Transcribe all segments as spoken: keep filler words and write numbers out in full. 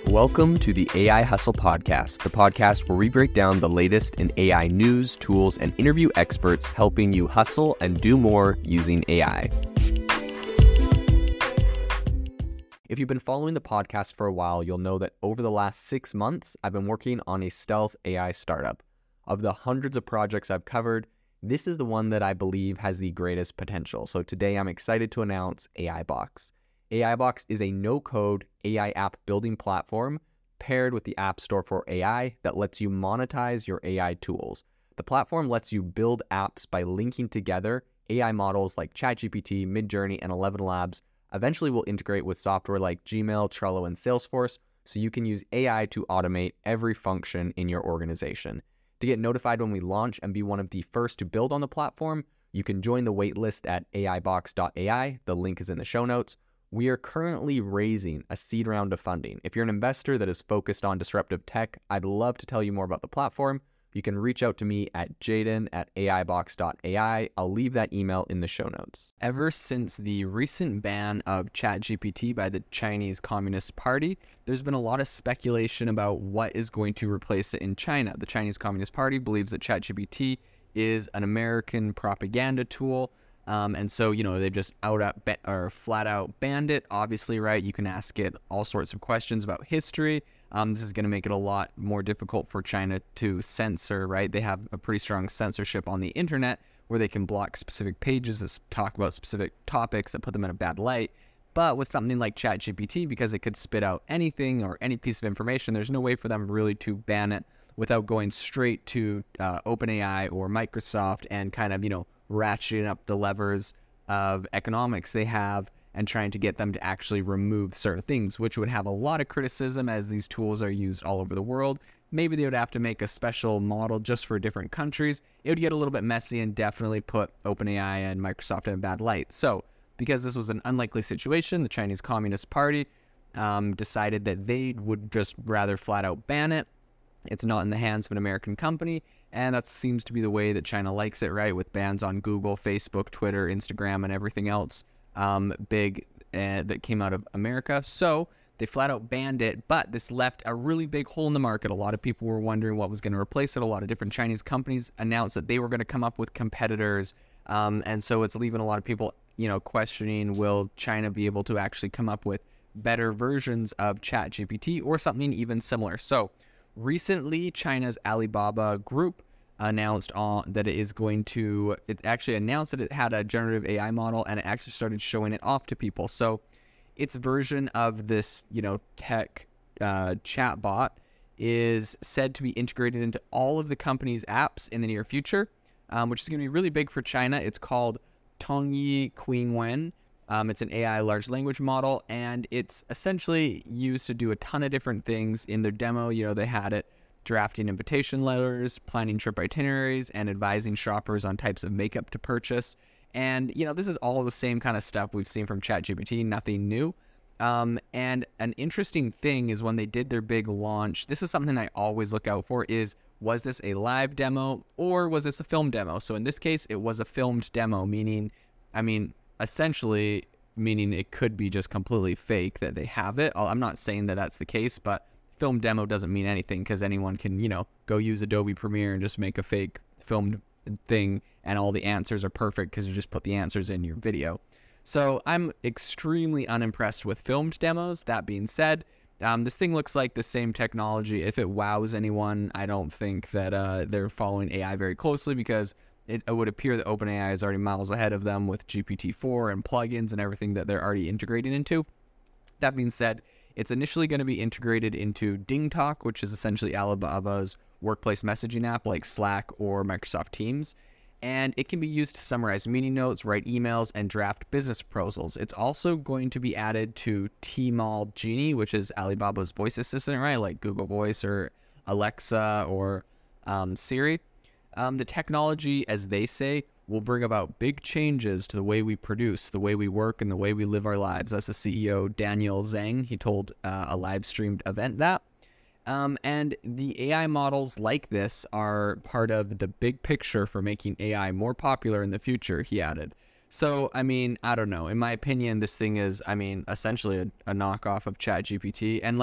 Welcome to the A I Hustle Podcast, the podcast where we break down the latest in A I news, tools, and interview experts helping you hustle and do more using A I. If you've been following the podcast for a while, you'll know that over the last six months, I've been working on a stealth A I startup. Of the hundreds of projects I've covered, this is the one that I believe has the greatest potential. So today I'm excited to announce AIBox. AIBox is a no-code A I app building platform paired with the App Store for A I that lets you monetize your A I tools. The platform lets you build apps by linking together A I models like ChatGPT, Midjourney, and Eleven Labs. Eventually will integrate with software like Gmail, Trello, and Salesforce, so you can use A I to automate every function in your organization. To get notified when we launch and be one of the first to build on the platform, you can join the waitlist at A I box dot A I. The link is in the show notes. We are currently raising a seed round of funding. If you're an investor that is focused on disruptive tech, I'd love to tell you more about the platform. You can reach out to me at jaden at A I box dot A I. I'll leave that email in the show notes. Ever since the recent ban of ChatGPT by the Chinese Communist Party, there's been a lot of speculation about what is going to replace it in China. The Chinese Communist Party believes that ChatGPT is an American propaganda tool. Um, and so, you know, they just out up or flat out banned it. Obviously, right, you can ask it all sorts of questions about history. Um, this is going to make it a lot more difficult for China to censor, right? They have a pretty strong censorship on the internet where they can block specific pages that talk about specific topics that put them in a bad light. But with something like ChatGPT, because it could spit out anything or any piece of information, there's no way for them really to ban it without going straight to uh, OpenAI or Microsoft and kind of, you know, ratcheting up the levers of economics they have and trying to get them to actually remove certain things, which would have a lot of criticism as these tools are used all over the world. Maybe they would have to make a special model just for different countries. It would get a little bit messy and definitely put OpenAI and Microsoft in a bad light. So because this was an unlikely situation, the Chinese Communist Party um, decided that they would just rather flat out ban it. It's not in the hands of an American company, and that seems to be the way that China likes it, right? With bans on Google, Facebook, Twitter, Instagram, and everything else um, big uh, that came out of America. So they flat out banned it, but this left a really big hole in the market. A lot of people were wondering what was going to replace it. A lot of different Chinese companies announced that they were going to come up with competitors, um, and so it's leaving a lot of people, you know, questioning, will China be able to actually come up with better versions of ChatGPT or something even similar? So recently, China's Alibaba Group announced on, that it is going to, it actually announced that it had a generative A I model, and it actually started showing it off to people. So its version of this, you know, tech uh, chatbot is said to be integrated into all of the company's apps in the near future, um, which is going to be really big for China. It's called Tongyi Qingwen. Um, it's an A I large language model, and it's essentially used to do a ton of different things. In their demo, you know, they had it drafting invitation letters, planning trip itineraries, and advising shoppers on types of makeup to purchase. And, you know, this is all the same kind of stuff we've seen from ChatGPT, nothing new. Um, and an interesting thing is when they did their big launch, this is something I always look out for, is was this a live demo or was this a film demo? So in this case, it was a filmed demo, meaning, I mean, essentially meaning it could be just completely fake that they have it. I'm not saying that that's the case, but film demo doesn't mean anything because anyone can, you know, go use Adobe Premiere and just make a fake filmed thing and all the answers are perfect because you just put the answers in your video. So I'm extremely unimpressed with filmed demos. That being said, um, this thing looks like the same technology. If it wows anyone, I don't think that uh, they're following A I very closely because it would appear that OpenAI is already miles ahead of them with G P T four and plugins and everything that they're already integrating into. That being said, it's initially going to be integrated into DingTalk, which is essentially Alibaba's workplace messaging app like Slack or Microsoft Teams. And it can be used to summarize meeting notes, write emails, and draft business proposals. It's also going to be added to Tmall Genie, which is Alibaba's voice assistant, right? Like Google Voice or Alexa or um, Siri. Um, the technology, as they say, will bring about big changes to the way we produce, the way we work, and the way we live our lives. That's the C E O, Daniel Zhang. He told uh, a live-streamed event that. Um, and the A I models like this are part of the big picture for making A I more popular in the future, he added. So, I mean, I don't know. In my opinion, this thing is, I mean, essentially a, a knockoff of ChatGPT. And, like,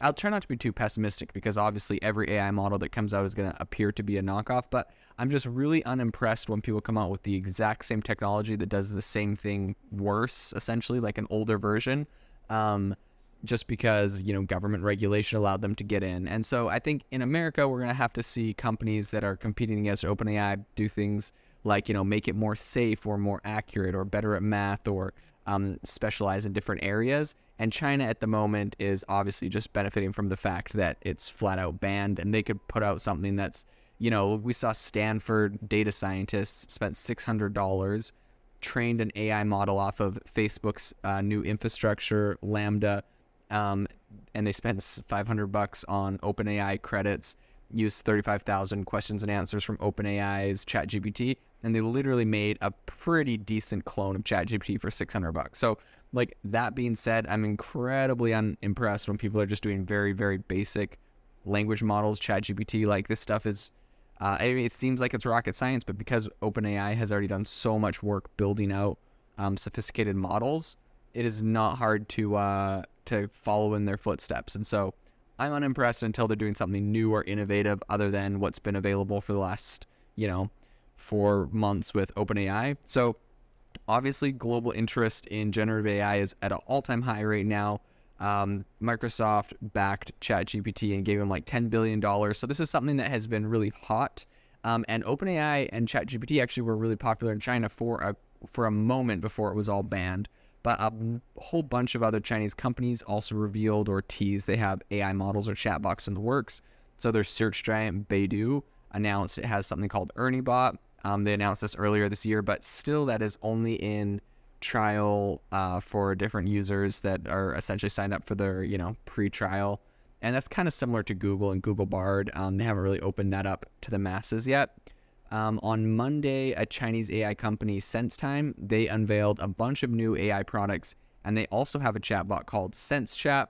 I'll try not to be too pessimistic because obviously every A I model that comes out is going to appear to be a knockoff, but I'm just really unimpressed when people come out with the exact same technology that does the same thing worse, essentially, like an older version, um, just because, you know, government regulation allowed them to get in. And so I think in America, we're going to have to see companies that are competing against OpenAI do things like, you know, make it more safe or more accurate or better at math or um, specialize in different areas. And China at the moment is obviously just benefiting from the fact that it's flat out banned, and they could put out something that's, you know, we saw Stanford data scientists spent six hundred dollars, trained an A I model off of Facebook's uh, new infrastructure, Lambda, um, and they spent five hundred bucks on OpenAI credits, used thirty-five thousand questions and answers from OpenAI's ChatGPT, and they literally made a pretty decent clone of ChatGPT for six hundred bucks. So, like, that being said, I'm incredibly unimpressed when people are just doing very, very basic language models, ChatGPT. Like, this stuff is, uh, I mean, it seems like it's rocket science, but because OpenAI has already done so much work building out um, sophisticated models, it is not hard to uh, to follow in their footsteps. And so I'm unimpressed until they're doing something new or innovative other than what's been available for the last, you know, four months with OpenAI. So obviously global interest in generative A I is at an all-time high right now. Um, Microsoft backed ChatGPT and gave them like ten billion dollars. So this is something that has been really hot. Um, and OpenAI and ChatGPT actually were really popular in China for a, for a moment before it was all banned. But a whole bunch of other Chinese companies also revealed or teased they have A I models or chatbots in the works. So their search giant Baidu announced it has something called ErnieBot. Um, they announced this earlier this year, but still that is only in trial uh, for different users that are essentially signed up for their, you know, pre-trial. And that's kind of similar to Google and Google Bard. Um, they haven't really opened that up to the masses yet. Um, on Monday, a Chinese A I company, SenseTime, they unveiled a bunch of new A I products, and they also have a chatbot called SenseChat.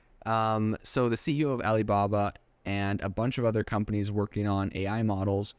Um, so the C E O of Alibaba and a bunch of other companies working on A I models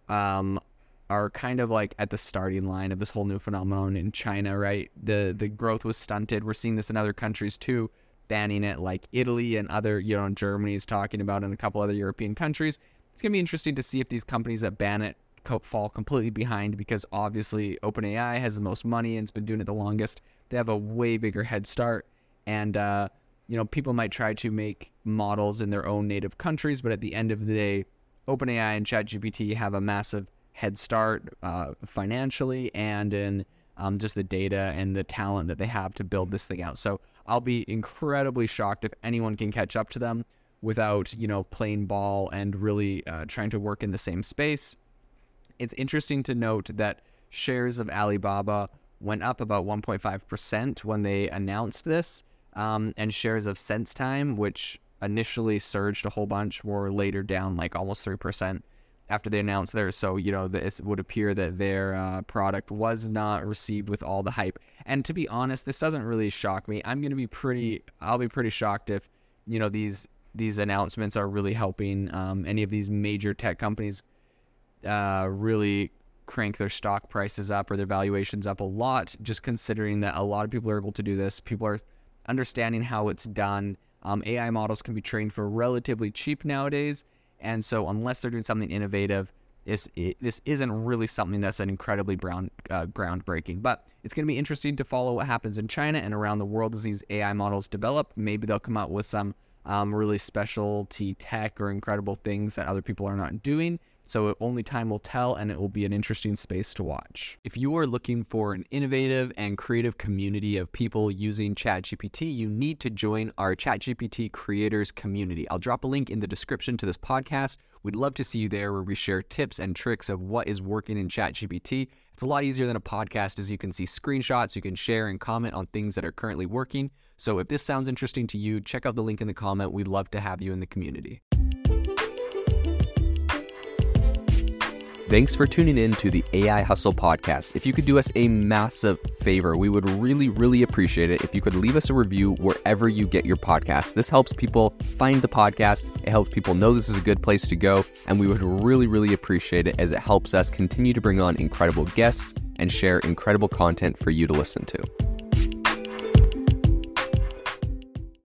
um, are kind of like at the starting line of this whole new phenomenon in China, right? The the growth was stunted. We're seeing this in other countries too, banning it, like Italy and other, you know, Germany is talking about, and a couple other European countries. It's going to be interesting to see if these companies that ban it fall completely behind, because obviously OpenAI has the most money and it's been doing it the longest. They have a way bigger head start, and uh, you know, people might try to make models in their own native countries, but at the end of the day, OpenAI and ChatGPT have a massive head start uh, financially and in um, just the data and the talent that they have to build this thing out. So I'll be incredibly shocked if anyone can catch up to them without, you know, playing ball and really uh, trying to work in the same space. It's interesting to note that shares of Alibaba went up about one point five percent when they announced this, um, and shares of SenseTime, which initially surged a whole bunch, were later down like almost three percent after they announced theirs. So, you know, it would appear that their uh, product was not received with all the hype. And to be honest, this doesn't really shock me. I'm going to be pretty, I'll be pretty shocked if, you know, these these announcements are really helping um, any of these major tech companies uh, really crank their stock prices up or their valuations up a lot, just considering that a lot of people are able to do this. People are understanding how it's done. Um, A I models can be trained for relatively cheap nowadays. And so unless they're doing something innovative, this, it, this isn't really something that's an incredibly brown, uh, groundbreaking. But it's going to be interesting to follow what happens in China and around the world as these A I models develop. Maybe they'll come out with some um, really specialty tech or incredible things that other people are not doing. So only time will tell, and it will be an interesting space to watch. If you are looking for an innovative and creative community of people using ChatGPT, you need to join our ChatGPT creators community. I'll drop a link in the description to this podcast. We'd love to see you there, where we share tips and tricks of what is working in ChatGPT. It's a lot easier than a podcast, as you can see screenshots, you can share and comment on things that are currently working. So if this sounds interesting to you, check out the link in the comment. We'd love to have you in the community. Thanks for tuning in to the A I Hustle podcast. If you could do us a massive favor, we would really, really appreciate it if you could leave us a review wherever you get your podcasts. This helps people find the podcast. It helps people know this is a good place to go. And we would really, really appreciate it, as it helps us continue to bring on incredible guests and share incredible content for you to listen to.